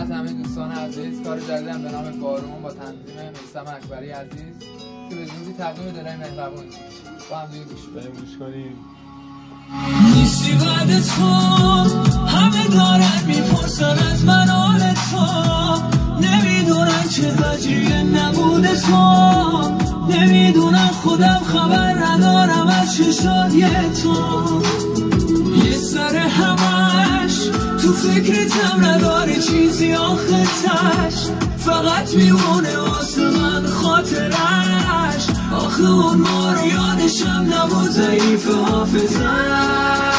خدمت همه دوستان عزیز، کار جدیدم به نام بارون با تنظیم میثم اکبری عزیز که به زودی تقدیم دلای مهربون با هم دیگه گوش کنیم. نیستی بعد تو، همه دارن میپرسن از من حال تو، نمیدونن چه زجریه نبود تو، نمیدونن خودم خبر ندارم از چشای تو. یه سر همش تو فکرتم نداره چیزی آخه تش، فقط میمونه واسه من خاطرش. آخه اون ما رو یادشم نبود ضعیف حافظش.